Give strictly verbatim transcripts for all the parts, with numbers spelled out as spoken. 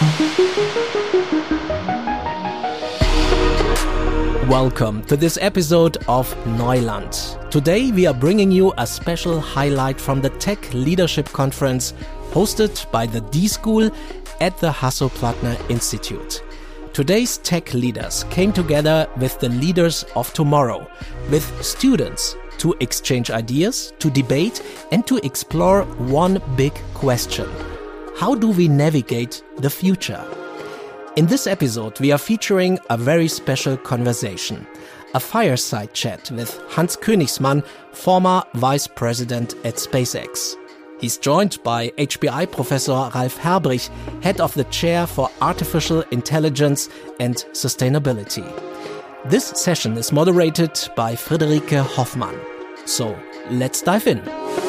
Welcome to this episode of Neuland. Today we are bringing you a special highlight from the Tech Leadership Conference hosted by the D-School at the Hasso-Plattner Institute. Today's tech leaders came together with the leaders of tomorrow, with students to exchange ideas, to debate and to explore one big question. How do we navigate the future? In this episode, we are featuring a very special conversation, a fireside chat with Hans Königsmann, former vice president at SpaceX. He's joined by H B I Professor Ralf Herbrich, head of the chair for Artificial Intelligence and Sustainability. This session is moderated by Friederike Hoffmann. So, let's dive in.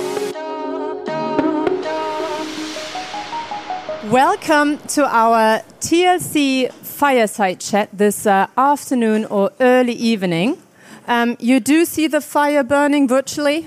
Welcome to our T L C fireside chat this uh, afternoon or early evening. Um, you do see the fire burning virtually.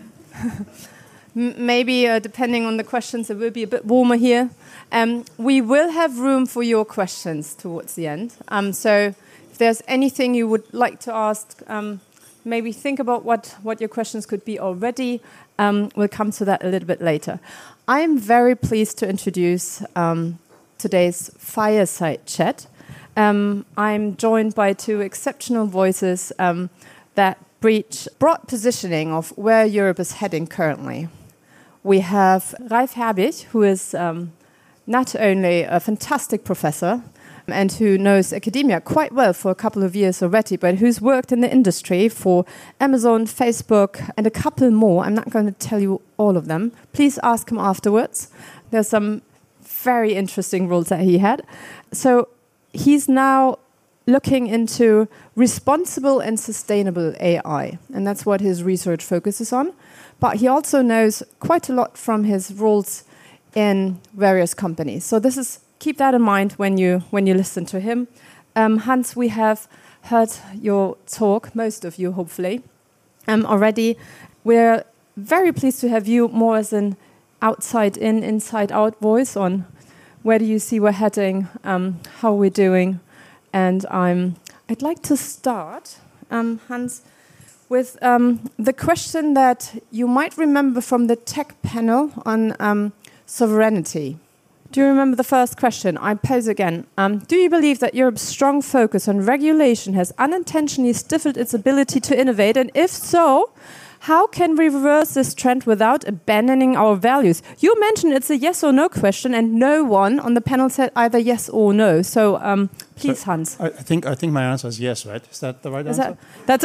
M- maybe uh, depending on the questions, it will be a bit warmer here. Um, we will have room for your questions towards the end. Um, so if there's anything you would like to ask, um, maybe think about what, what your questions could be already. Um, we'll come to that a little bit later. I am very pleased to introduce um, today's fireside chat. Um, I'm joined by two exceptional voices um, that breach broad positioning of where Europe is heading currently. We have Ralf Herbrich, who is um, not only a fantastic professor and who knows academia quite well for a couple of years already, but who's worked in the industry for Amazon, Facebook, and a couple more. I'm not going to tell you all of them. Please ask him afterwards. There's some very interesting roles that he had. So he's now looking into responsible and sustainable A I, and that's what his research focuses on. But he also knows quite a lot from his roles in various companies. So this is keep that in mind when you when you listen to him. Um, Hans, we have heard your talk, most of you hopefully, um, already. We're very pleased to have you more as an outside-in, inside-out voice on where do you see we're heading, um, how we're doing. And I'm, I'd like to start, um, Hans, with um, the question that you might remember from the tech panel on um, sovereignty. Do you remember the first question? I pose again. Um, do you believe that Europe's strong focus on regulation has unintentionally stifled its ability to innovate? And if so, how can we reverse this trend without abandoning our values? You mentioned it's a yes or no question, and no one on the panel said either yes or no. So um, please, so Hans. I, I think I think my answer is yes, right? Is that the right is answer? That,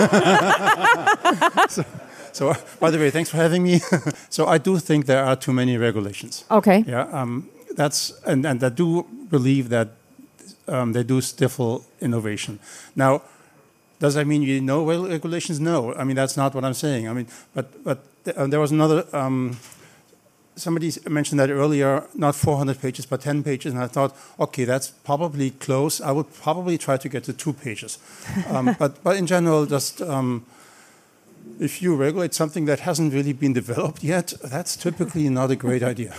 that's so, so, uh, by the way, thanks for having me. So I do think there are too many regulations. Okay. Yeah, um, that's and, and I do believe that um, they do stifle innovation. Now, does that mean you know regulations? No. I mean, that's not what I'm saying. I mean, but but th- uh, there was another. Um, somebody mentioned that earlier, not four hundred pages, but ten pages, and I thought, okay, that's probably close. I would probably try to get to two pages. Um, but but in general, just. Um, If you regulate something that hasn't really been developed yet, that's typically not a great idea.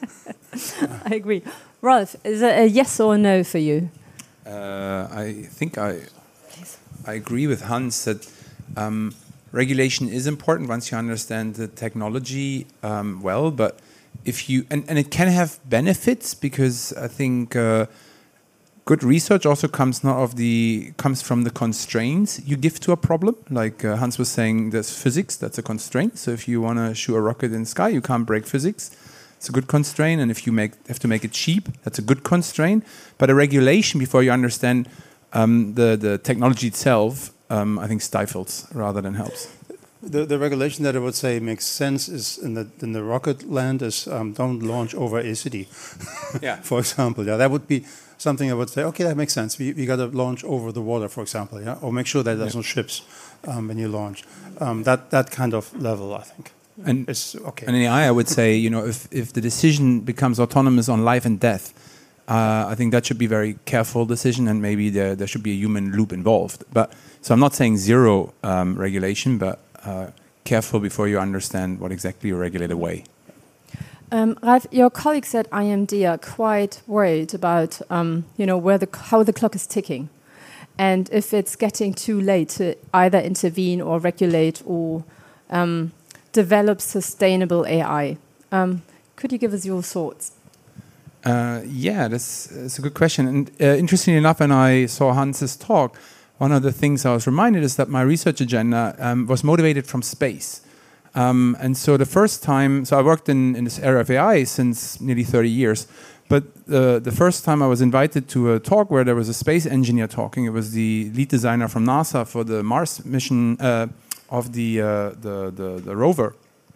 I agree. Ralf, is it a yes or a no for you? Uh, I think I I agree with Hans that um, regulation is important once you understand the technology um, well. But if you and, and it can have benefits because I think. Uh, Good research also comes not of the comes from the constraints you give to a problem. Like uh, Hans was saying, there's physics, that's a constraint. So if you want to shoot a rocket in the sky, you can't break physics. It's a good constraint. And if you make have to make it cheap, that's a good constraint. But a regulation, before you understand um, the the technology itself, um, I think stifles rather than helps. The, the regulation that I would say makes sense is in the in the rocket land is um, don't launch over a city. Yeah. For example, yeah, that would be something I would say. Okay, that makes sense. We we got to launch over the water, for example, yeah, or make sure that there's yeah. no ships um, when you launch. Um, that that kind of level, I think, and is okay. And in A I, I would say, you know, if if the decision becomes autonomous on life and death, uh, I think that should be a very careful decision, and maybe there there should be a human loop involved. But so I'm not saying zero um, regulation, but uh, careful before you understand what exactly you regulate away. Um, Ralf, your colleagues at I M D are quite worried about, um, you know, where the how the clock is ticking, and if it's getting too late to either intervene or regulate or um, develop sustainable A I. Um, could you give us your thoughts? Uh, yeah, that's, that's a good question. And uh, interestingly enough, when I saw Hans's talk, one of the things I was reminded is that my research agenda um, was motivated from space. Um, and so the first time, so I worked in, in this area of A I since nearly thirty years. But uh, the first time I was invited to a talk where there was a space engineer talking, it was the lead designer from NASA for the Mars mission uh, of the, uh, the, the, the rover.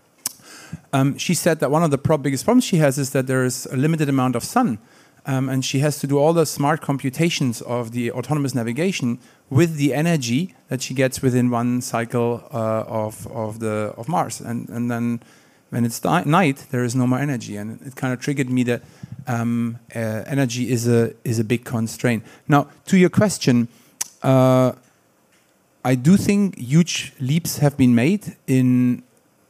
Um, she said that one of the pro biggest problems she has is that there is a limited amount of sun. Um, and she has to do all the smart computations of the autonomous navigation with the energy that she gets within one cycle uh, of, of, the, of Mars. And, and then when it's night, there is no more energy. And it kind of triggered me that um, uh, energy is a, is a big constraint. Now, to your question, uh, I do think huge leaps have been made in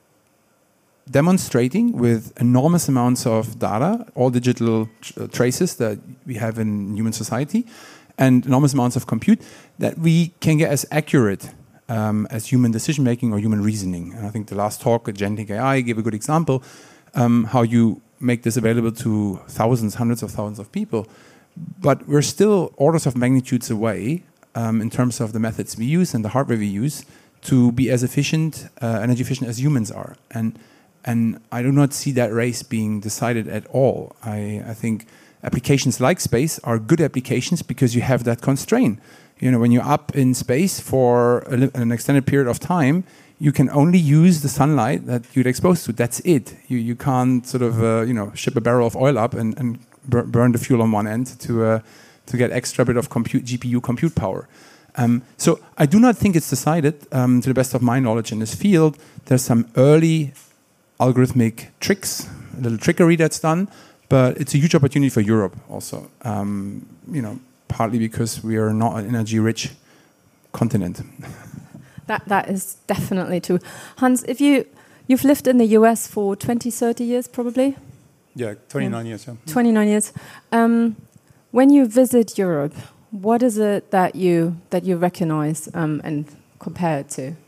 demonstrating with enormous amounts of data, all digital tr traces that we have in human society, and enormous amounts of compute, that we can get as accurate um, as human decision-making or human reasoning. And I think the last talk, Agentic A I, gave a good example, um, how you make this available to thousands, hundreds of thousands of people. But we're still orders of magnitudes away um, in terms of the methods we use and the hardware we use to be as efficient, uh, energy efficient as humans are. And And I do not see that race being decided at all. I, I think applications like space are good applications because you have that constraint. You know, when you're up in space for a, an extended period of time, you can only use the sunlight that you'd exposed to. That's it. You you can't sort of uh, you know ship a barrel of oil up and, and bur burn the fuel on one end to uh, to get extra bit of compute G P U compute power. Um, so I do not think it's decided. Um, to the best of my knowledge in this field, there's some early algorithmic tricks, a little trickery that's done, but it's a huge opportunity for Europe also. Um, you know, partly because we are not an energy-rich continent. That that is definitely true. Hans, if you you've lived in the U S for twenty, thirty years, probably. Yeah, twenty-nine yeah. years. Yeah. twenty-nine years. Um, when you visit Europe, what is it that you that you recognize um, and compare it to?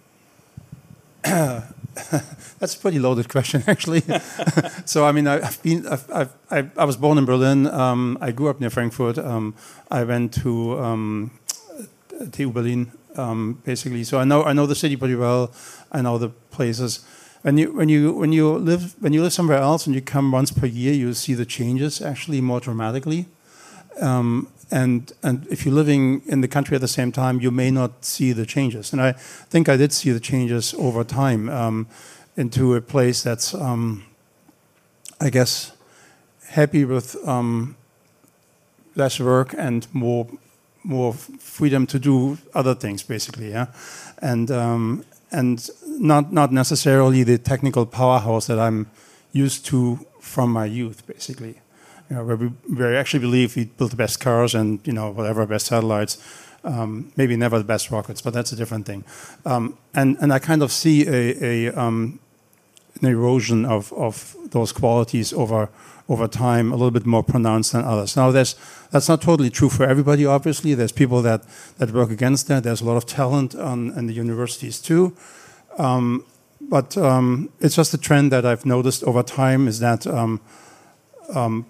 That's a pretty loaded question, actually. So, I mean, I, I've been, I've, I've, I, I was born in Berlin. Um, I grew up near Frankfurt. Um, I went to um, T U Berlin, um, basically. So I know, I know the city pretty well. I know the places. When you, when you, when you live, when you live somewhere else and you come once per year, you see the changes actually more dramatically. Um, And and if you're living in the country at the same time, you may not see the changes. And I think I did see the changes over time um, into a place that's, um, I guess, happy with um, less work and more more freedom to do other things, basically. Yeah, and um, and not not necessarily the technical powerhouse that I'm used to from my youth, basically. You know, where we, where I actually believe we built the best cars and, you know, whatever, best satellites, um, maybe never the best rockets, but that's a different thing. Um, and, and I kind of see a, a um, an erosion of, of those qualities over over time, a little bit more pronounced than others. Now, there's, that's not totally true for everybody, obviously. There's people that, that work against that. There's a lot of talent on, in the universities, too. Um, but um, it's just a trend that I've noticed over time is that um, um,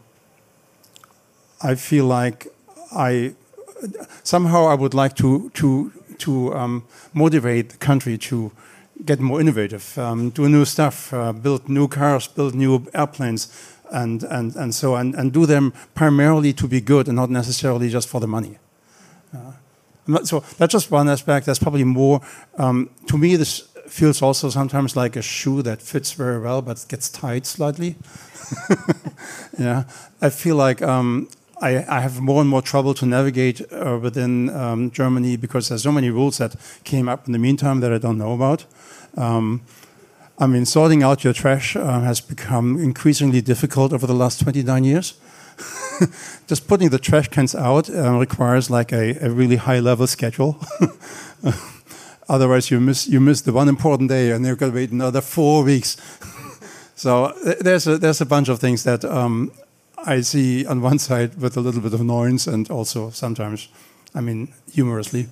I feel like I somehow I would like to to to um, motivate the country to get more innovative, um, do new stuff, uh, build new cars, build new airplanes, and and and so and, and do them primarily to be good and not necessarily just for the money. Uh, not, so that's just one aspect. That's probably more um, to me. This feels also sometimes like a shoe that fits very well but gets tight slightly. Yeah, I feel like. Um, I, I have more and more trouble to navigate uh, within um, Germany because there's so many rules that came up in the meantime that I don't know about. Um, I mean, sorting out your trash uh, has become increasingly difficult over the last twenty-nine years. Just putting the trash cans out uh, requires like a, a really high-level schedule. Otherwise, you miss you miss the one important day, and you've got to wait another four weeks. So th- there's a, there's a bunch of things that um, I see on one side with a little bit of annoyance and also sometimes, I mean, humorously.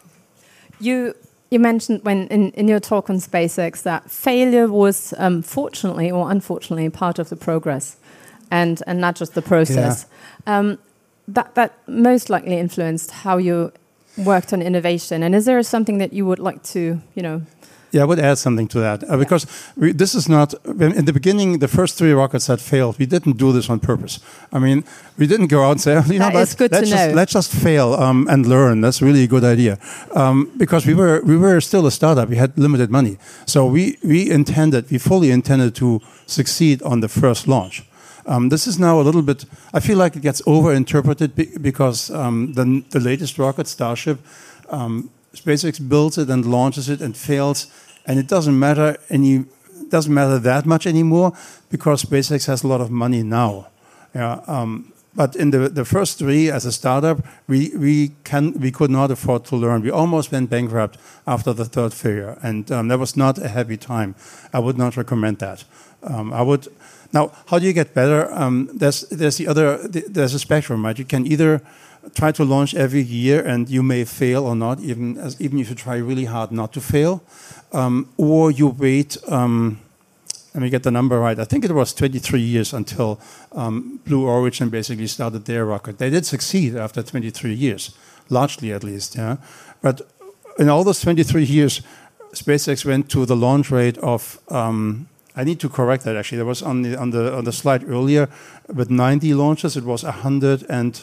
You you mentioned when in, in your talk on SpaceX that failure was um, fortunately or unfortunately part of the progress, and and not just the process. Yeah. Um, that that most likely influenced how you worked on innovation. And is there something that you would like to, you know? Yeah, I would add something to that uh, because we, this is not in the beginning. The first three rockets that failed, we didn't do this on purpose. I mean, we didn't go out and say, oh, you that know, is let, good let's to just know. let's just fail um, and learn. That's really a good idea um, because we were we were still a startup. We had limited money, so we we intended, we fully intended to succeed on the first launch. Um, this is now a little bit. I feel like it gets overinterpreted be, because um, the the latest rocket, Starship. Um, SpaceX builds it and launches it and fails, and it doesn't matter any doesn't matter that much anymore because SpaceX has a lot of money now. Yeah, um, but in the the first three, as a startup, we we can we could not afford to learn. We almost went bankrupt after the third failure, and um, that was not a happy time. I would not recommend that. Um, I would now. How do you get better? Um, there's there's the other there's a spectrum, right? You can either try to launch every year, and you may fail or not, even as even if you try really hard not to fail, um, or you wait. Um, let me get the number right. I think it was twenty-three years until um, Blue Origin basically started their rocket. They did succeed after twenty-three years, largely at least. Yeah, but in all those twenty-three years, SpaceX went to the launch rate of. Um, I need to correct that actually. There was on the on the on the slide earlier, with ninety launches, it was a hundred and.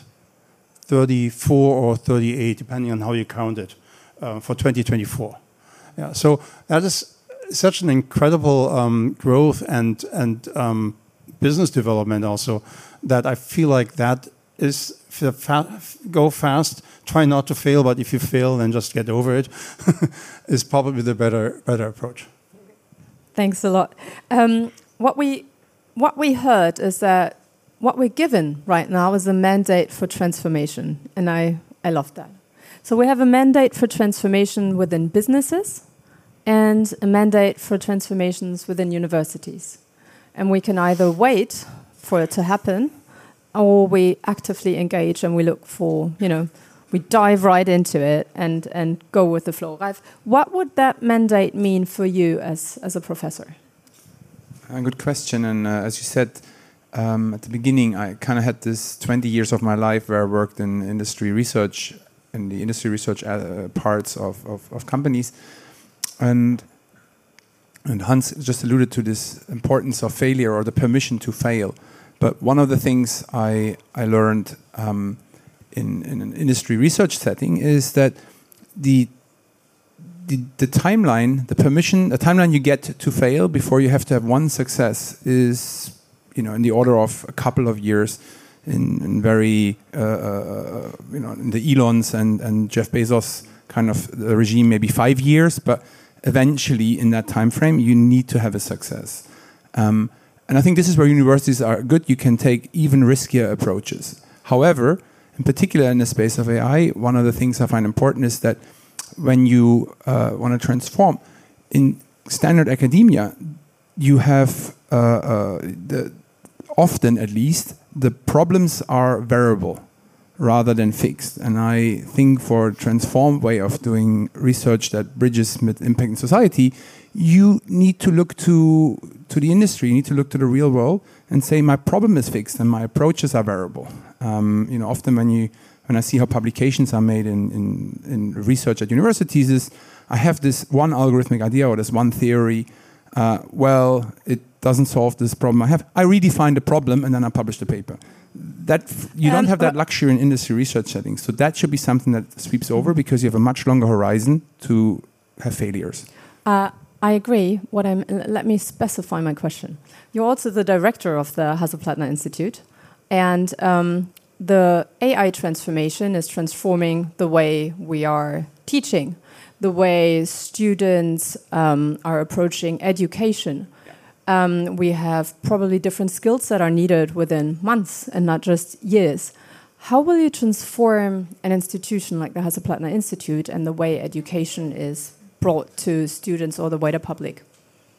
thirty-four or thirty-eight, depending on how you count it, uh, for twenty twenty-four. Yeah, so that is such an incredible um, growth and and um, business development also that I feel like that is fa- go fast, try not to fail, but if you fail, then just get over it. Is probably the better better approach. Thanks a lot. Um, what we what we heard is that. What we're given right now is a mandate for transformation, and I, I love that. So we have a mandate for transformation within businesses and a mandate for transformations within universities. And we can either wait for it to happen or we actively engage and we look for, you know, we dive right into it and, and go with the flow. Ralf, what would that mandate mean for you as, as a professor? A good question, and uh, as you said, Um, at the beginning, I kind of had this twenty years of my life where I worked in industry research, in the industry research uh, parts of, of, of companies. And, and Hans just alluded to this importance of failure or the permission to fail. But one of the things I, I learned um, in, in an industry research setting is that the, the, the timeline, the permission, the timeline you get to fail before you have to have one success is you know, in the order of a couple of years, in, in very, uh, uh, you know, in the Elons and, and Jeff Bezos kind of the regime, maybe five years, but eventually in that time frame, you need to have a success. Um, and I think this is where universities are good. You can take even riskier approaches. However, in particular in the space of A I, one of the things I find important is that when you uh, want to transform, in standard academia, you have uh, uh, the often at least, the problems are variable rather than fixed. And I think for a transformed way of doing research that bridges with impact in society, you need to look to, to the industry, you need to look to the real world and say, my problem is fixed and my approaches are variable. Um, you know, often when you when I see how publications are made in, in, in research at universities is, I have this one algorithmic idea or this one theory, uh, well, it doesn't solve this problem I have. I redefine the problem and then I publish the paper. That you don't have that luxury in industry research settings. So that should be something that sweeps over because you have a much longer horizon to have failures. Uh, I agree. What I'm, let me specify my question. You're also the director of the Hasso-Plattner Institute, and um, the A I transformation is transforming the way we are teaching, the way students um, are approaching education. Um, we have probably different skills that are needed within months and not just years. How will you transform an institution like the Hasso-Plattner Institute and the way education is brought to students or the wider public?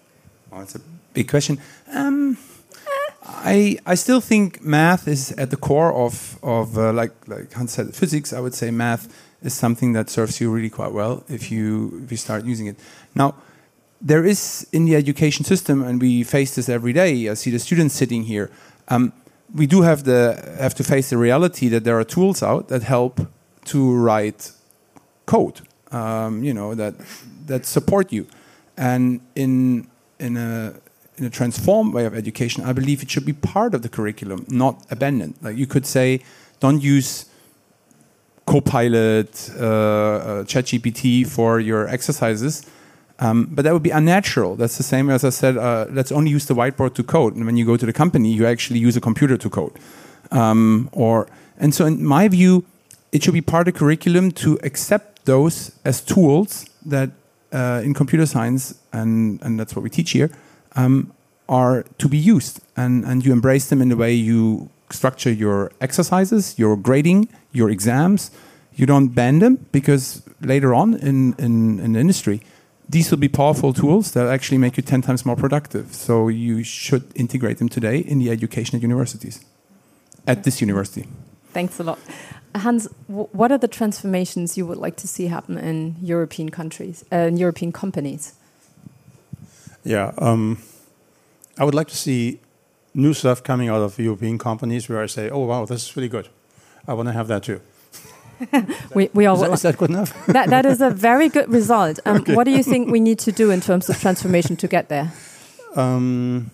Oh, it's a big question. Um, I I still think math is at the core of of uh, like like Hans said, physics. I would say math is something that serves you really quite well if you if you start using it. Now, there is in the education system, and we face this every day. I see the students sitting here. Um, we do have the have to face the reality that there are tools out that help to write code. Um, you know that that support you, and in in a in a transformed way of education, I believe it should be part of the curriculum, not abandoned. Like you could say, don't use Copilot, uh, uh, ChatGPT for your exercises, um, but that would be unnatural. That's the same as I said, uh, let's only use the whiteboard to code. And when you go to the company, you actually use a computer to code. Um, or and so in my view, it should be part of the curriculum to accept those as tools that uh, in computer science, and, and that's what we teach here, um, are to be used. And, and you embrace them in the way you structure your exercises, your grading, your exams. You don't ban them, because later on in, in, in the industry, these will be powerful tools that actually make you ten times more productive. So you should integrate them today in the education at universities, at this university. Thanks a lot. Hans, w- what are the transformations you would like to see happen in European countries, uh, in European companies? Yeah, um, I would like to see new stuff coming out of European companies where I say, oh, wow, this is really good. I want to have that too. we, we all is, that, is that good enough? that, that is a very good result. Um, Okay. What do you think we need to do in terms of transformation to get there? Um,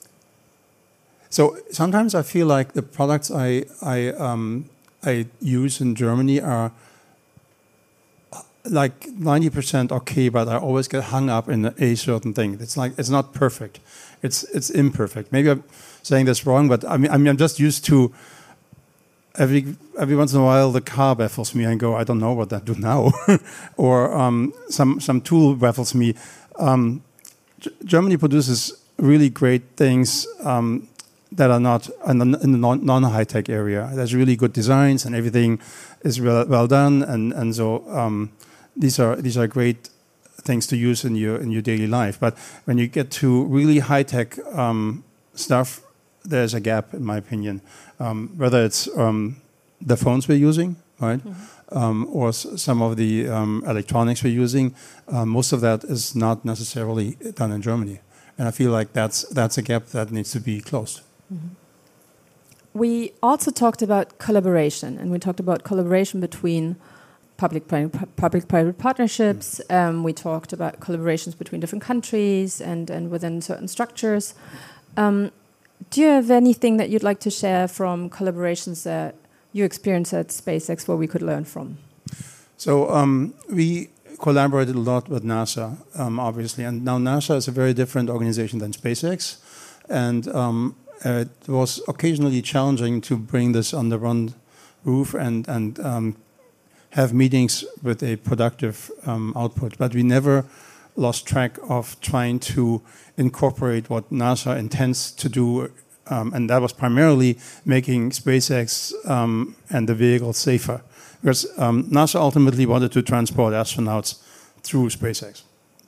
so sometimes I feel like the products I I um, I use in Germany are like ninety percent okay, but I always get hung up in a certain thing. It's like it's not perfect. It's it's imperfect. Maybe I'm saying this wrong, but I mean I mean I'm just used to every every once in a while the car baffles me and go, I don't know what I do now, or um, some some tool baffles me. Um, G- Germany produces really great things um, that are not in the, in the non, non-high-tech area. There's really good designs and everything is well, well done, and and so um, these are these are great things to use in your in your daily life. But when you get to really high-tech um, stuff, there's a gap, in my opinion. Um, whether it's um, the phones we're using, right, mm-hmm. um, or s- some of the um, electronics we're using, uh, most of that is not necessarily done in Germany, and I feel like that's that's a gap that needs to be closed. Mm-hmm. We also talked about collaboration, and we talked about collaboration between public-private public-private partnerships. Mm-hmm. Um, we talked about collaborations between different countries and, and within certain structures. Um, do you have anything that you'd like to share from collaborations that you experienced at SpaceX where we could learn from? So um, we collaborated a lot with NASA, um, obviously, and now NASA is a very different organization than SpaceX, and um, it was occasionally challenging to bring this under one roof and and um, have meetings with a productive um, output. But we never lost track of trying to incorporate what NASA intends to do, um, and that was primarily making SpaceX um, and the vehicle safer. Because um, NASA ultimately wanted to transport astronauts through SpaceX.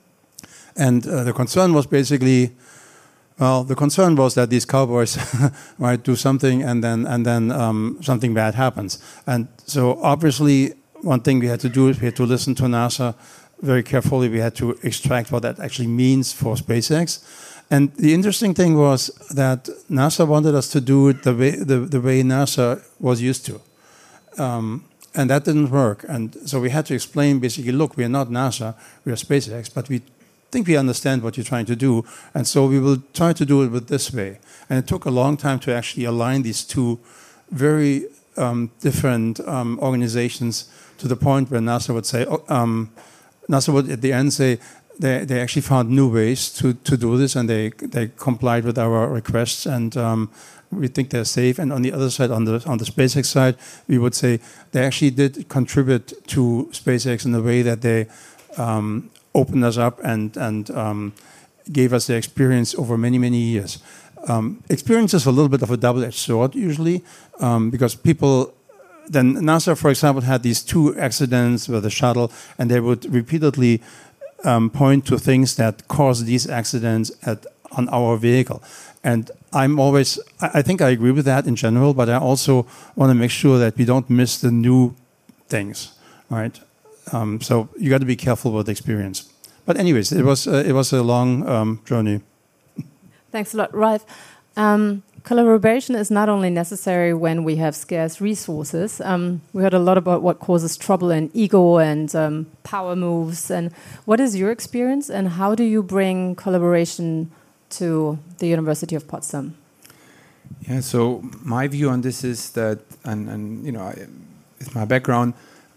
And uh, the concern was basically, well, the concern was that these cowboys might do something and then and then um, something bad happens. And so obviously one thing we had to do is we had to listen to NASA very carefully. We had to extract what that actually means for SpaceX. And the interesting thing was that NASA wanted us to do it the way, the, the way NASA was used to. Um, And that didn't work. And so we had to explain basically, look, we are not NASA, we are SpaceX, but we think we understand what you're trying to do. And so we will try to do it with this way. And it took a long time to actually align these two very um, different um, organizations to the point where NASA would say, oh, um, NASA would at the end say, they, they actually found new ways to, to do this, and they, they complied with our requests, and um, we think they're safe. And on the other side, on the on the SpaceX side, we would say they actually did contribute to SpaceX in a way that they um, opened us up and and um, gave us their experience over many many years. Um, experience is a little bit of a double-edged sword usually, um, because people. Then NASA, for example, had these two accidents with the shuttle, and they would repeatedly um, point to things that caused these accidents at on our vehicle. And I'm always, I I think I agree with that in general, but I also want to make sure that we don't miss the new things, right? Um, so you got to be careful with experience. But anyways, it was uh, it was a long um, journey. Thanks a lot, Ralf. Um, collaboration is not only necessary when we have scarce resources. Um, we heard a lot about what causes trouble and ego and um, power moves. And what is your experience, and how do you bring collaboration to the University of Potsdam? Yeah, so my view on this is that, and, and you know, I, with my background,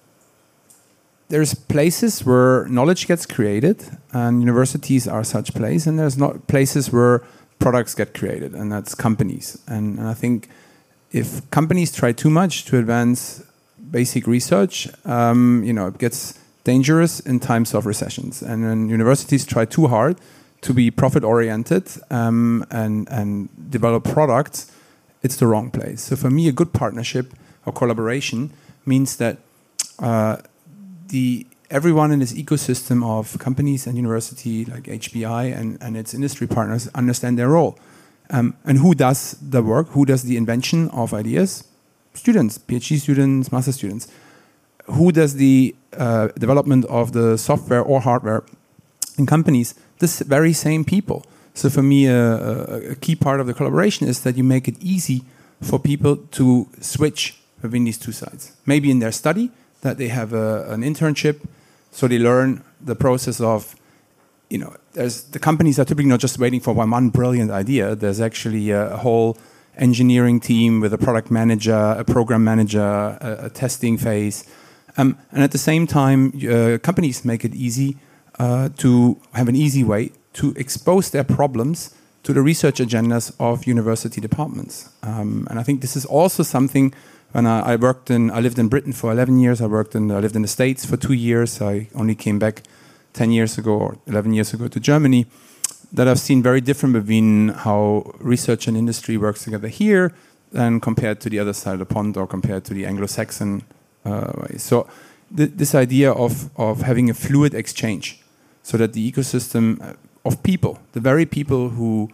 there's places where knowledge gets created, and universities are such places, and there's not places where products get created, and that's companies. And, and I think if companies try too much to advance basic research, um, you know, it gets dangerous in times of recessions. And when universities try too hard to be profit-oriented um, and, and develop products, it's the wrong place. So for me, a good partnership or collaboration means that uh, the everyone in this ecosystem of companies and university like H B I and, and its industry partners understand their role. Um, and who does the work? Who does the invention of ideas? Students, PhD students, master students. Who does the uh, development of the software or hardware in companies? This very same people. So for me, uh, a, a key part of the collaboration is that you make it easy for people to switch between these two sides. Maybe in their study, that they have a, an internship, so they learn the process of, you know, there's the companies are typically not just waiting for one, one brilliant idea. There's actually a, a whole engineering team with a product manager, a program manager, a, a testing phase. Um, and at the same time, uh, companies make it easy uh, to have an easy way to expose their problems to the research agendas of university departments. Um, and I think this is also something. When I, I worked in, I lived in Britain for eleven years. I worked in, I lived in the States for two years. I only came back ten years ago or eleven years ago to Germany. That I've seen very different between how research and industry works together here than compared to the other side of the pond or compared to the Anglo-Saxon uh, way. So th this idea of of having a fluid exchange, so that the ecosystem of people, the very people who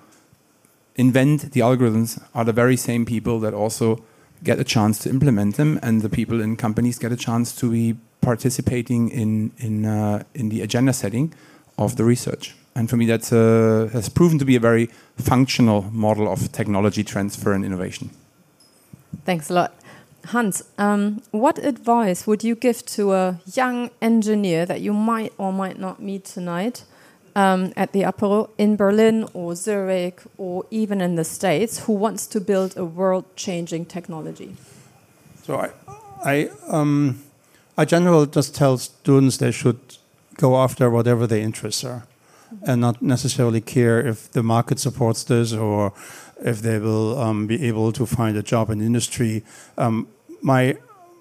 invent the algorithms, are the very same people that also get a chance to implement them, and the people in companies get a chance to be participating in in uh, in the agenda setting of the research. And for me, that's uh, has proven to be a very functional model of technology transfer and innovation. Thanks a lot. Hans, um, what advice would you give to a young engineer that you might or might not meet tonight um, at the Apero in Berlin or Zurich or even in the States, who wants to build a world-changing technology? So I, I, um, I generally just tell students they should go after whatever their interests are, and not necessarily care if the market supports this or if they will um, be able to find a job in industry. Um, my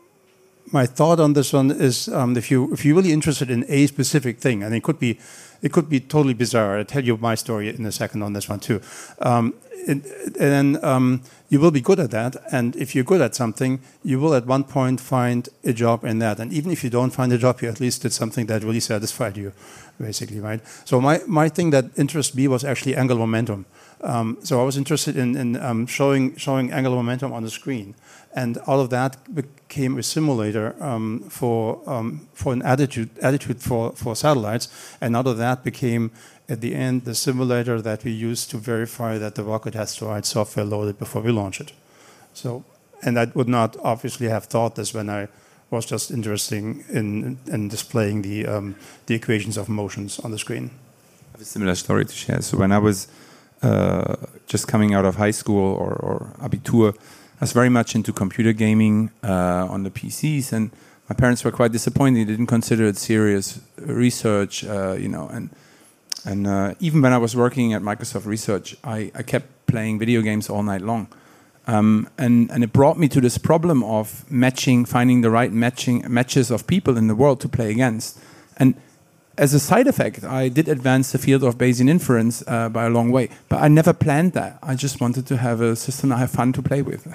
my thought on this one is um, if you if you're really interested in a specific thing, and it could be it could be totally bizarre. I'll tell you my story in a second on this one too. Um, and then um, you will be good at that, and if you're good at something, you will at one point find a job in that. And even if you don't find a job, you at least did something that really satisfied you, basically, right? So my, my thing that interested me was actually angular momentum. Um, so I was interested in, in um, showing showing angular momentum on the screen, and all of that became a simulator um, for um, for an attitude attitude for for satellites, and out of that became at the end the simulator that we use to verify that the rocket has the right software loaded before we launch it. So, and I would not obviously have thought this when I was just interested in in displaying the um, the equations of motions on the screen. I have a similar story to share. So when I was uh, just coming out of high school or, or Abitur, I was very much into computer gaming uh, on the P Cs, and my parents were quite disappointed. They didn't consider it serious research, uh, you know. And and uh, even when I was working at Microsoft Research, I, I kept playing video games all night long. Um, and, and it brought me to this problem of matching, finding the right matching matches of people in the world to play against. And as a side effect, I did advance the field of Bayesian inference uh, by a long way. But I never planned that. I just wanted to have a system I have fun to play with.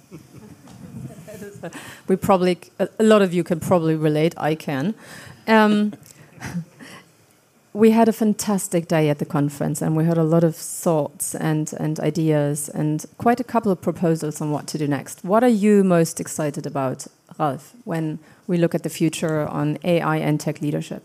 We probably, a lot of you can probably relate. I can. Um, we had a fantastic day at the conference, and we heard a lot of thoughts and, and ideas and quite a couple of proposals on what to do next. What are you most excited about, Ralf, when we look at the future on A I and tech leadership?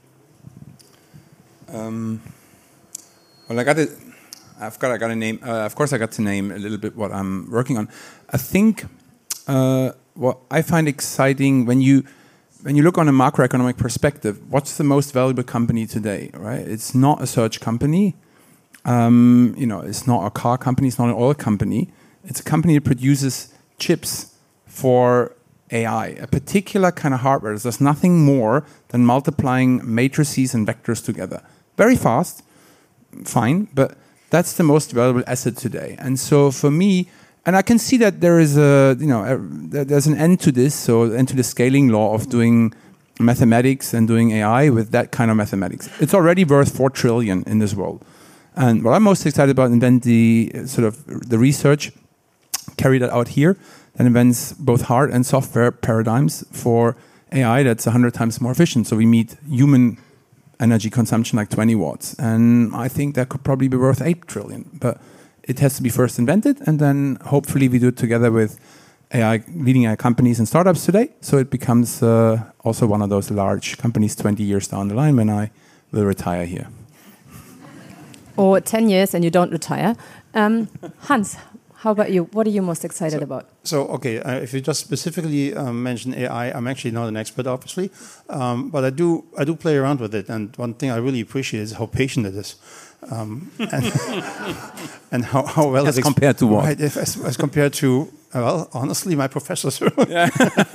Um, well, I got it. I've got. I got to name. Uh, of course, I got to name a little bit what I'm working on. I think uh, what I find exciting when you when you look on a macroeconomic perspective, what's the most valuable company today? Right? It's not a search company. Um, you know, it's not a car company. It's not an oil company. It's a company that produces chips for A I, a particular kind of hardware. There's nothing more than multiplying matrices and vectors together. Very fast, fine, but that's the most valuable asset today. And so for me, and I can see that there is a, you know, a, there's an end to this, so end to the scaling law of doing mathematics and doing A I with that kind of mathematics. It's already worth four trillion in this world. And what I'm most excited about is then the sort of the research carried out here that invents both hard and software paradigms for A I that's one hundred times more efficient. So we meet human energy consumption like twenty watts. And I think that could probably be worth eight trillion. But it has to be first invented, and then hopefully we do it together with A I, leading A I companies and startups today. So it becomes uh, also one of those large companies twenty years down the line when I will retire here. Or ten years and you don't retire. Um, Hans, how about you? What are you most excited so, about? So, okay, uh, if you just specifically um, mention A I, I'm actually not an expert, obviously, um, but I do I do play around with it. And one thing I really appreciate is how patient it is, um, and, and how, how well as it compared to what? Right, if, as, as compared to well, honestly, my professors. Yeah.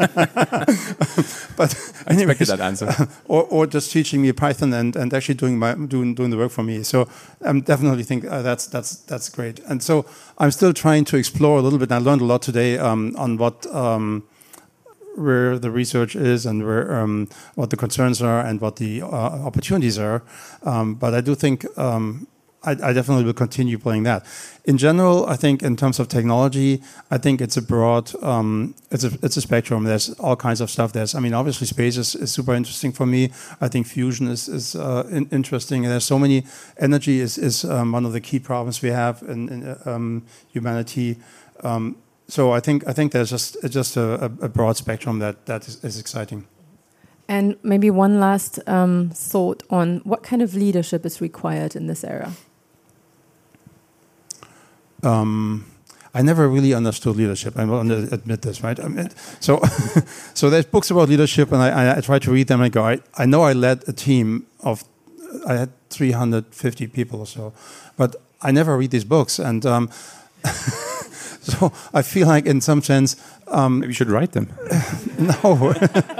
But I expected that answer. or, or just teaching me Python and, and actually doing my doing doing the work for me. So I um, definitely think uh, that's that's that's great. And so I'm still trying to explore a little bit. And I learned a lot today um, on what um, where the research is and where um, what the concerns are and what the uh, opportunities are. Um, but I do think. Um, I, I definitely will continue playing that. In general, I think in terms of technology, I think it's a broad, um, it's a it's a spectrum. There's all kinds of stuff. There's, I mean, obviously space is, is super interesting for me. I think fusion is is uh, in, interesting. And there's so many. Energy is is um, one of the key problems we have in, in um, humanity. Um, so I think I think there's just it's just a, a broad spectrum that that is, is exciting. And maybe one last um, thought on what kind of leadership is required in this era. Um, I never really understood leadership. I will admit this, right? I mean, so, so there's books about leadership, and I, I, I try to read them. And I go, I, I know I led a team of, I had three hundred fifty people or so, but I never read these books, and um, so I feel like, in some sense, um, maybe you should write them. No.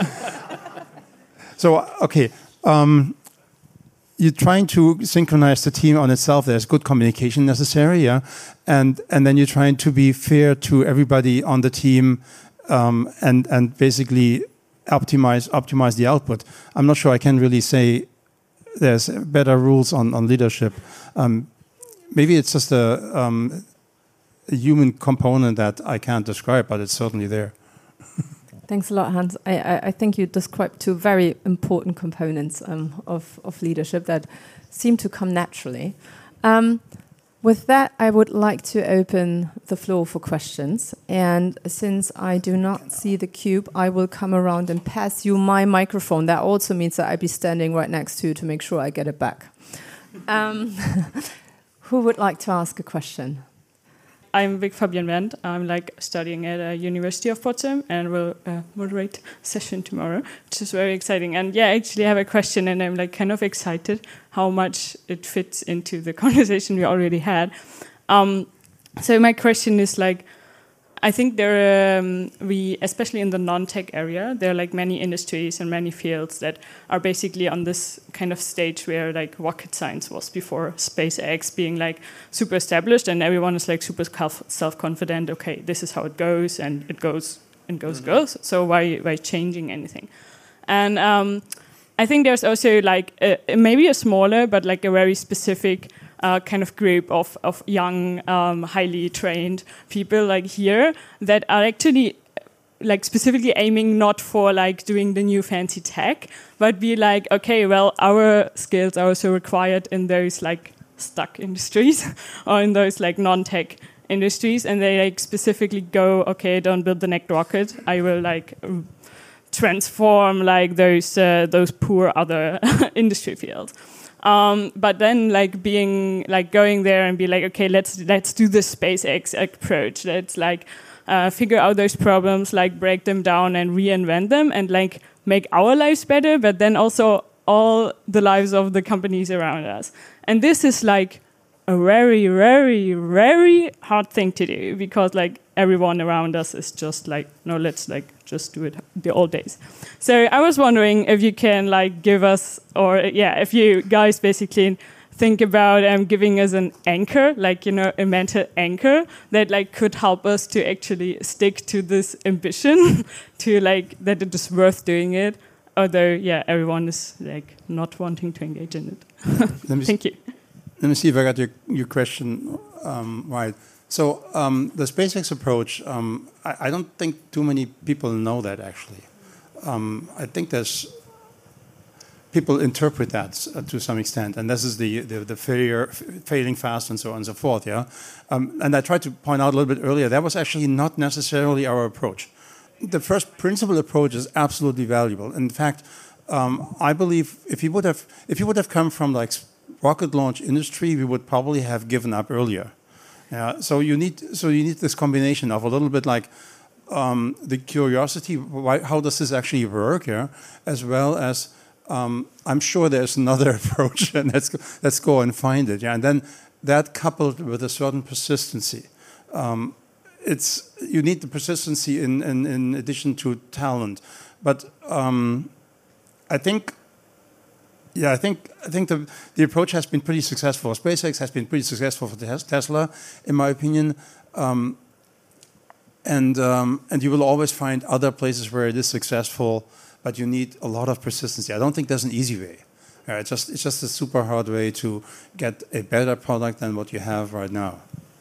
So okay. Um, You're trying to synchronize the team on itself. There's good communication necessary, yeah, and and then you're trying to be fair to everybody on the team, um, and and basically optimize optimize the output. I'm not sure I can really say there's better rules on on leadership. Um, maybe it's just a, um, a human component that I can't describe, but it's certainly there. Thanks a lot, Hans. I, I, I think you described two very important components um, of, of leadership that seem to come naturally. Um, with that, I would like to open the floor for questions. And since I do not see the cube, I will come around and pass you my microphone. That also means that I'll be standing right next to you to make sure I get it back. Um, who would like to ask a question? I'm Vic Fabian Wendt. I'm like studying at a University of Potsdam and will uh, moderate a session tomorrow, which is very exciting. And yeah, I actually have a question, and I'm like kind of excited how much it fits into the conversation we already had. Um, so my question is like, I think there are, um, we, especially in the non-tech area, there are like many industries and many fields that are basically on this kind of stage where like rocket science was before SpaceX, being like super established, and everyone is like super self-confident. Okay, this is how it goes, and it goes and goes, mm-hmm. goes. So why why changing anything? And um, I think there's also like a, maybe a smaller, but like a very specific Uh, kind of group of, of young, um, highly trained people like here that are actually like specifically aiming not for like doing the new fancy tech, but be like, okay, well, our skills are also required in those like stuck industries or in those like non-tech industries, and they like specifically go, okay, don't build the next rocket. I will like transform like those uh, those poor other industry fields. Um, but then like being like going there and be like, okay, let's let's do the SpaceX approach. Let's like uh, figure out those problems, like break them down and reinvent them, and like make our lives better, but then also all the lives of the companies around us. And this is like a very, very, very hard thing to do, because like everyone around us is just like, no, let's like just do it the old days. So I was wondering if you can like give us, or yeah, if you guys basically think about um, giving us an anchor, like, you know, a mental anchor that like could help us to actually stick to this ambition, to like that it is worth doing it, although yeah, everyone is like not wanting to engage in it. Thank you. Let me see if I got your, your question um, right. So um, the SpaceX approach, um, I, I don't think too many people know that actually. Um, I think there's people interpret that uh, to some extent, and this is the the, the failure, failing fast, and so on and so forth. Yeah, um, and I tried to point out a little bit earlier that was actually not necessarily our approach. The first principle approach is absolutely valuable. In fact, um, I believe if you would have if you would have come from like rocket launch industry, we would probably have given up earlier. Yeah, so you need so you need this combination of a little bit like um, the curiosity, why, how does this actually work, yeah, as well as um, I'm sure there's another approach, and let's go, let's go and find it. Yeah, and then that coupled with a certain persistency, um, it's you need the persistency in in, in addition to talent, but um, I think. Yeah, I think I think the the approach has been pretty successful. SpaceX has been pretty successful for Tesla, in my opinion, um, and um, and you will always find other places where it is successful, but you need a lot of persistency. I don't think there's an easy way. Yeah, it's just it's just a super hard way to get a better product than what you have right now.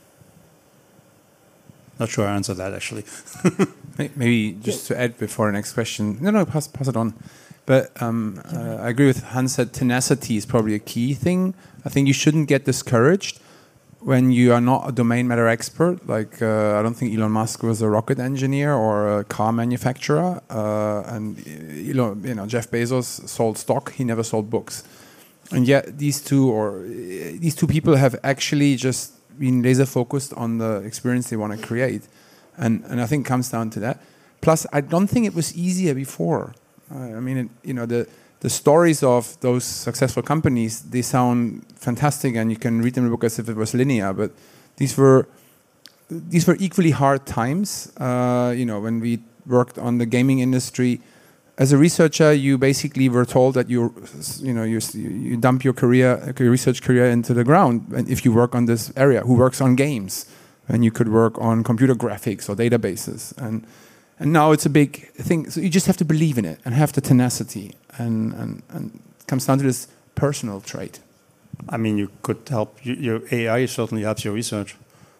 Not sure I answered that actually. Maybe just to add before the next question. No, no, pass pass it on. But um, uh, I agree with Hans that tenacity is probably a key thing. I think you shouldn't get discouraged when you are not a domain matter expert. Like uh, I don't think Elon Musk was a rocket engineer or a car manufacturer, uh, and Elon, you know, Jeff Bezos sold stock. He never sold books. And yet these two or uh, these two people have actually just been laser focused on the experience they want to create, and and I think it comes down to that. Plus, I don't think it was easier before. I mean, it, you know, the the stories of those successful companies, they sound fantastic, and you can read them in the book as if it was linear. But these were these were equally hard times. Uh, you know, when we worked on the gaming industry, as a researcher, you basically were told that you you know you you dump your career, your research career into the ground, and if you work on this area, who works on games, and you could work on computer graphics or databases, and And now it's a big thing. So you just have to believe in it and have the tenacity. And, and, and it comes down to this personal trait. I mean, you could help. Your A I certainly helps your research.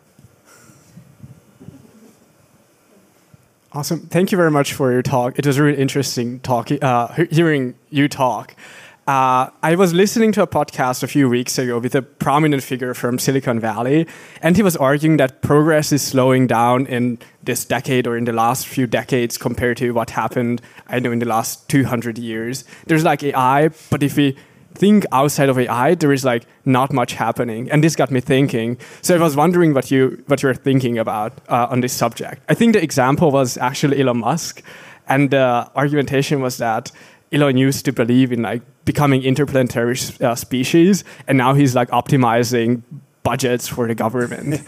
Awesome. Thank you very much for your talk. It was really interesting talking, uh, hearing you talk. Uh, I was listening to a podcast a few weeks ago with a prominent figure from Silicon Valley, and he was arguing that progress is slowing down in this decade or in the last few decades compared to what happened, I know, in the last two hundred years. There's like A I, but if we think outside of A I, there is like not much happening. And this got me thinking. So I was wondering what you what you're thinking about uh, on this subject. I think the example was actually Elon Musk, and the argumentation was that Elon used to believe in like becoming interplanetary uh, species, and now he's like optimizing budgets for the government.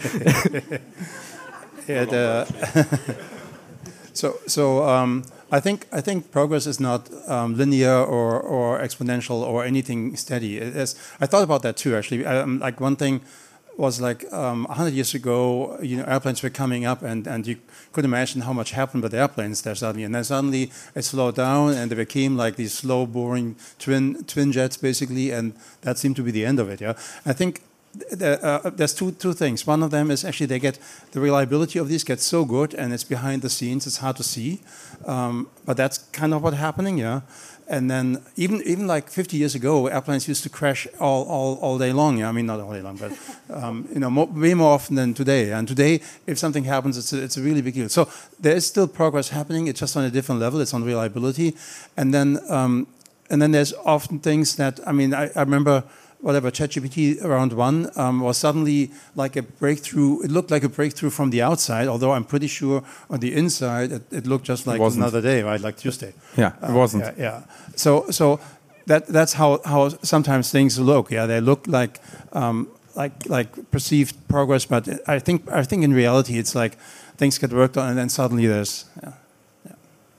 yeah, the so so um, I think I think progress is not um, linear or or exponential or anything steady. It is, I thought about that too actually. Um, like one thing was like um, one hundred years ago, you know, airplanes were coming up, and, and you could imagine how much happened with airplanes there suddenly. And then suddenly it slowed down, and there became like these slow, boring twin twin jets, basically, and that seemed to be the end of it. Yeah, I think the, uh, there's two two things. One of them is actually they get the reliability of these gets so good, and it's behind the scenes. It's hard to see, um, but that's kind of what's happening, yeah. And then even even like fifty years ago, airplanes used to crash all, all, all day long. Yeah, I mean not all day long, but um, you know more, way more often than today. And today, if something happens, it's a, it's a really big deal. So there is still progress happening. It's just on a different level. It's on reliability, and then um, and then there's often things that I mean I, I remember. Whatever, ChatGPT round one um, was suddenly like a breakthrough. It looked like a breakthrough from the outside, although I'm pretty sure on the inside it, it looked just like another day, right? Like Tuesday. Yeah, it wasn't. Uh, yeah, yeah. So, so that that's how, how sometimes things look. Yeah, they look like um, like like perceived progress, but I think I think in reality it's like things get worked on and then suddenly there's. Yeah, yeah.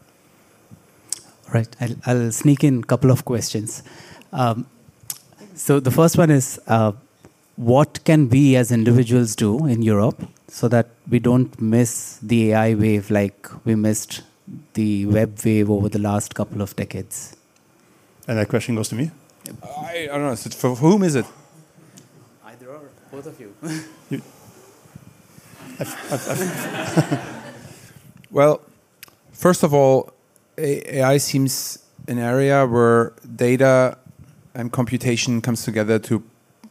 Right, I'll, I'll sneak in a couple of questions. Um, So the first one is, uh, what can we as individuals do in Europe so that we don't miss the A I wave like we missed the web wave over the last couple of decades? And that question goes to me? I, I don't know. So for whom is it? Either or, both of you. you I've, I've, I've well, first of all, A I seems an area where data and computation comes together to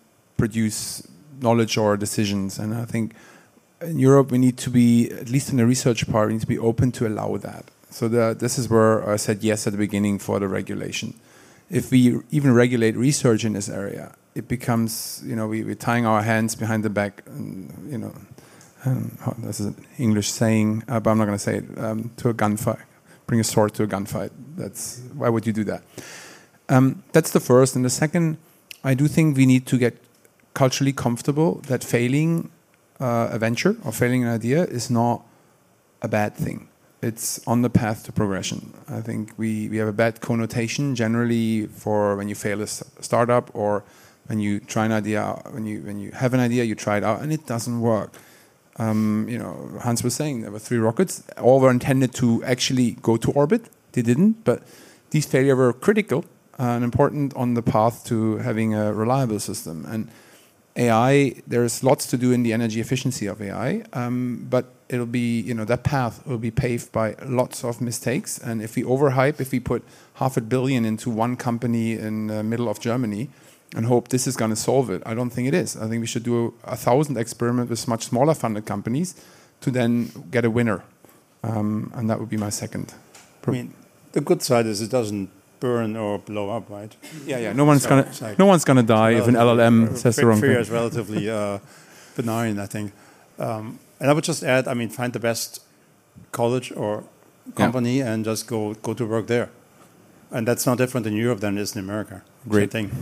produce knowledge or decisions. And I think in Europe we need to be, at least in the research part, we need to be open to allow that. So the, this is where I said yes at the beginning for the regulation. If we even regulate research in this area, it becomes, you know, we, we're tying our hands behind the back, and, you know, um, this is an English saying, uh, but I'm not going to say it, um, to a gunfight. Bring a sword to a gunfight. That's, why would you do that? Um, that's the first. And the second, I do think we need to get culturally comfortable that failing uh, a venture or failing an idea is not a bad thing. It's on the path to progression. I think we, we have a bad connotation generally for when you fail a startup or when you try an idea, when you when you have an idea, you try it out and it doesn't work. Um, you know, Hans was saying there were three rockets. All were intended to actually go to orbit. They didn't, but these failures were critical and important on the path to having a reliable system. And A I, there's lots to do in the energy efficiency of A I, um, but it'll be, you know, that path will be paved by lots of mistakes. And if we overhype, if we put half a billion into one company in the middle of Germany and hope this is going to solve it, I don't think it is. I think we should do a, a thousand experiments with much smaller funded companies to then get a winner. Um, and that would be my second. I mean, the good side is it doesn't burn or blow up, right? Yeah, yeah. No one's so gonna, like no one's gonna die if an L L M says the wrong fear thing. is relatively uh, benign, I think. Um, and I would just add, I mean, find the best college or company yeah. and just go go to work there. And that's not different in Europe than it is in America. Great Same thing.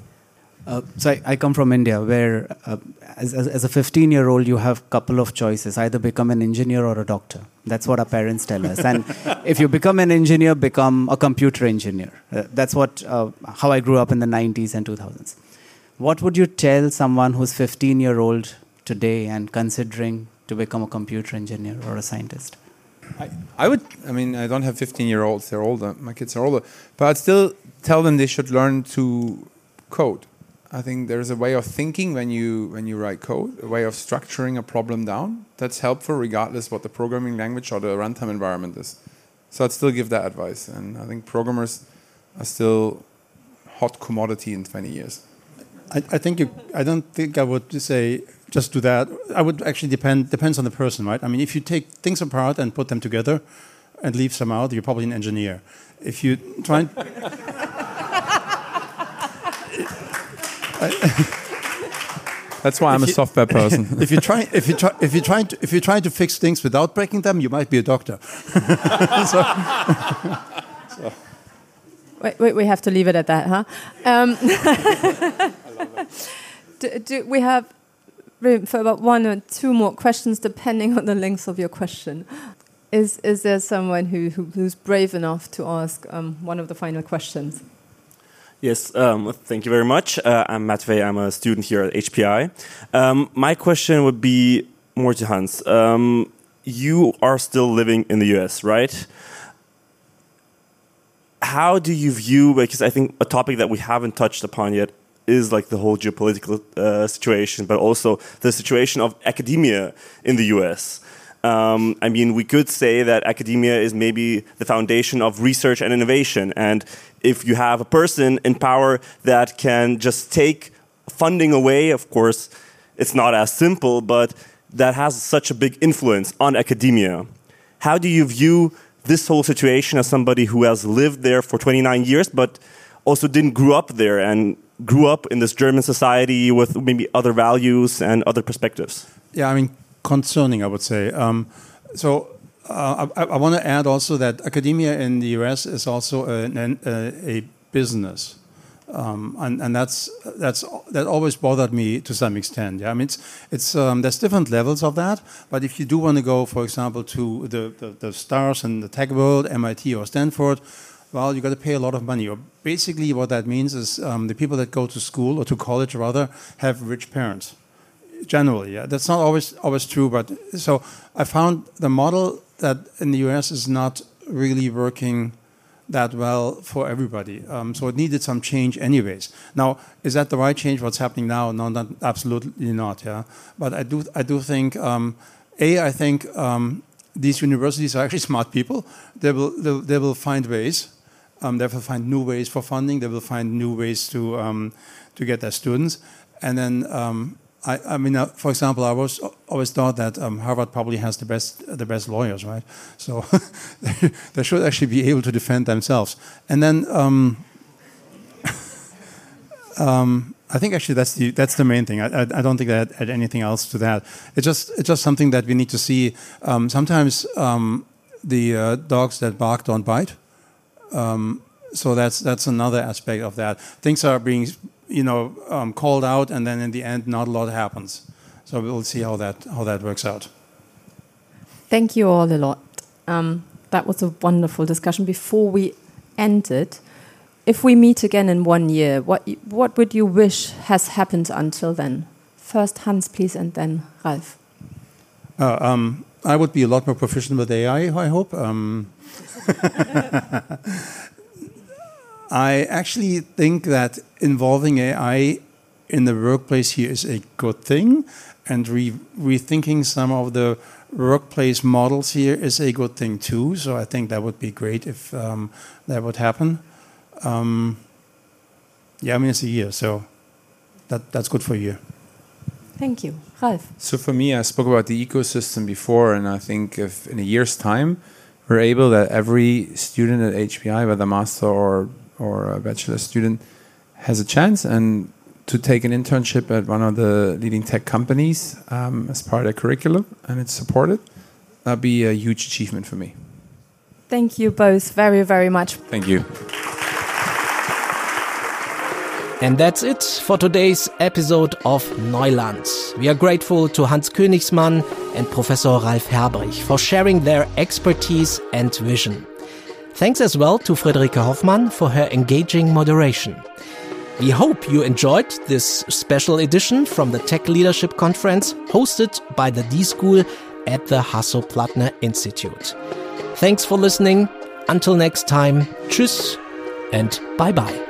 Uh, so I, I come from India, where uh, as, as, as a fifteen-year-old, you have a couple of choices: either become an engineer or a doctor. That's what our parents tell us. And if you become an engineer, become a computer engineer. Uh, that's what uh, how I grew up in the nineties and two thousands. What would you tell someone who's fifteen-year-old today and considering to become a computer engineer or a scientist? I, I would. I mean, I don't have fifteen-year-olds. They're older. My kids are older. But I'd still tell them they should learn to code. I think there's a way of thinking when you when you write code, a way of structuring a problem down that's helpful regardless what the programming language or the runtime environment is. So I'd still give that advice. And I think programmers are still hot commodity in twenty years. I, I think you. I don't think I would say just do that. I would actually depend depends on the person, right? I mean, if you take things apart and put them together and leave some out, you're probably an engineer. If you try and That's why I'm you, a software person. if you try, if you try, if you try to, if you try to fix things without breaking them, you might be a doctor. so, so. Wait, wait, we have to leave it at that, huh? Um, I love it. Do, do we have room for about one or two more questions, depending on the length of your question? Is is there someone who, who who's brave enough to ask um, one of the final questions? Yes, um, thank you very much. Uh, I'm Matvey. I'm a student here at H P I. Um, my question would be more to Hans. Um, you are still living in the U S, right? How do you view, because I think a topic that we haven't touched upon yet is like the whole geopolitical uh, situation, but also the situation of academia in the U S. Um, I mean, we could say that academia is maybe the foundation of research and innovation. And if you have a person in power that can just take funding away, of course, it's not as simple, but that has such a big influence on academia. How do you view this whole situation as somebody who has lived there for twenty-nine years, but also didn't grow up there and grew up in this German society with maybe other values and other perspectives? Yeah, I mean, concerning, I would say. Um, so uh, I, I want to add also that academia in the U S is also an, an, a, a business. Um, and and that's that's that always bothered me to some extent. Yeah, I mean, it's it's um, there's different levels of that. But if you do want to go, for example, to the, the, the stars in the tech world, M I T or Stanford, well, you got to pay a lot of money. Or basically, what that means is um, the people that go to school or to college rather have rich parents. Generally, yeah, that's not always always true. But so I found the model that in the U S is not really working that well for everybody. Um, so it needed some change anyways. Now, is that the right change, what's happening now? No, not, absolutely not, yeah. But I do I do think, um, A, I think um, these universities are actually smart people. They will, they, they will find ways. Um, they will find new ways for funding. They will find new ways to, um, to get their students. And then, um, I, I mean, uh, for example, I was always thought that um, Harvard probably has the best the best lawyers, right? So they should actually be able to defend themselves. And then um, um, I think actually that's the that's the main thing. I, I, I don't think that I add anything else to that. It's just it's just something that we need to see. Um, sometimes um, the uh, dogs that bark don't bite. Um, so that's that's another aspect of that. Things are being, you know, um, called out, and then in the end, not a lot happens. So we'll see how that how that works out. Thank you all a lot. Um, that was a wonderful discussion. Before we end it, if we meet again in one year, what what would you wish has happened until then? First Hans, please, and then Ralf. Uh, um, I would be a lot more proficient with A I, I hope. Um, I actually think that involving A I in the workplace here is a good thing, and re rethinking some of the workplace models here is a good thing too. So I think that would be great if um, that would happen. Um, yeah, I mean, it's a year, so that that's good for a year. Thank you. Ralf. So for me, I spoke about the ecosystem before, and I think if in a year's time we're able that every student at H P I, whether master or or a bachelor student, has a chance and to take an internship at one of the leading tech companies um, as part of their curriculum, and it's supported, that'd be a huge achievement for me. Thank you both very, very much. Thank you. And that's it for today's episode of Neuland. We are grateful to Hans Königsmann and Professor Ralf Herbrich for sharing their expertise and vision. Thanks as well to Friederike Hoffmann for her engaging moderation. We hope you enjoyed this special edition from the Tech Leadership Conference hosted by the D-School at the Hasso-Plattner Institute. Thanks for listening. Until next time, tschüss and bye-bye.